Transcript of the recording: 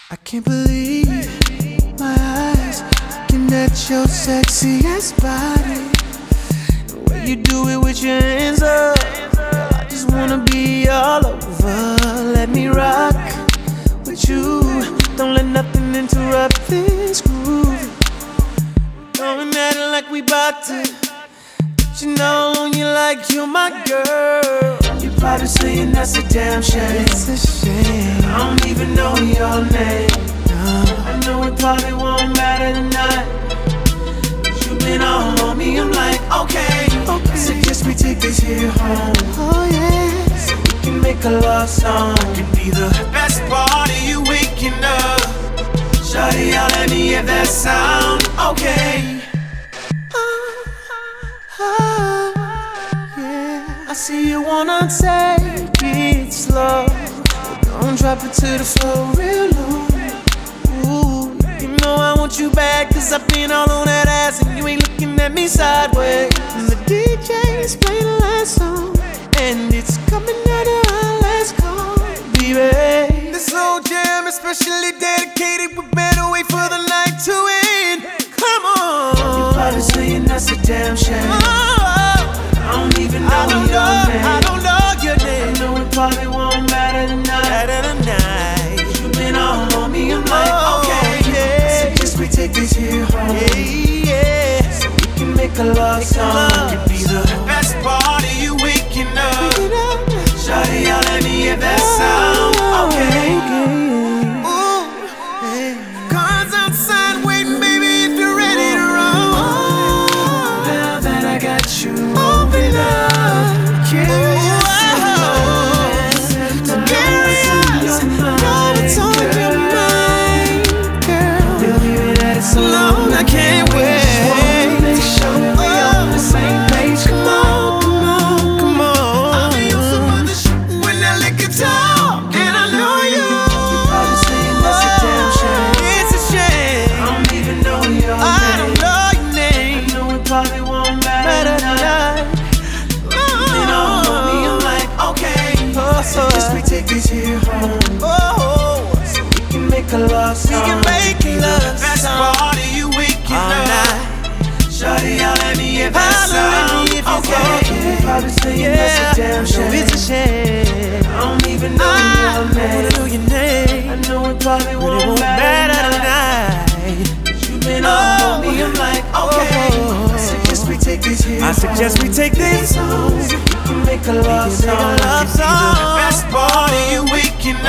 I can't believe my eyes looking at your sexy ass body. The way you do it with your hands up, girl, I just wanna be all over. Let me rock with you. Don't let nothing interrupt this groove. Going at it like we bout to. But you know you like you're my girl. You probably saying that's a damn shame. It's a shame. I don't even know your name. No. I know it probably won't matter tonight. But you've been all on me. I'm like, okay. I suggest we take this here home. Oh yeah. So we can make a love song. It can be the best part of you waking up. Shawty, y'all let me hear that sound. Okay. I see you wanna take it slow, but don't drop it to the floor real low. Ooh, you know I want you back, cause I've been all on that ass and you ain't looking at me sideways. And the DJ's playing the last song, and it's coming out of our last call, baby. This whole jam is specially dedicated, we better wait for the night to end. Come on. You probably saying that's a damn shame. I don't even know your name. I don't know your name. I know it probably won't matter tonight. You've been all on me, I'm like, okay. Yeah. So just we take this here home. Yeah. So we can make a love song. It could be the best part of you waking up. Shawty, y'all let me hear that sound. Okay. Cars outside waiting, baby, if you're ready to roll. Now that I got you. I can't wait. Make sure we on the same page. Come on, come on, come on. I'll be on some other shit when that liquor talk. And I know you. You probably saying that's a damn shame. It's a shame. I don't even know your name. I don't know your name. I know it probably won't matter tonight. You know me, I'm like, okay. So just we take this here home. So we can make a love song. We can make a love song. Best part of you waking up. Shawty, y'all let me hear that sound. Okay. You probably saying that's a damn shame. It's a shame. I don't even know your name. I don't know your name. I know it probably won't matter tonight. You've been all on me. I'm like, okay. I suggest we take this here. I suggest we take this home. So we can make a love song. Best part of you waking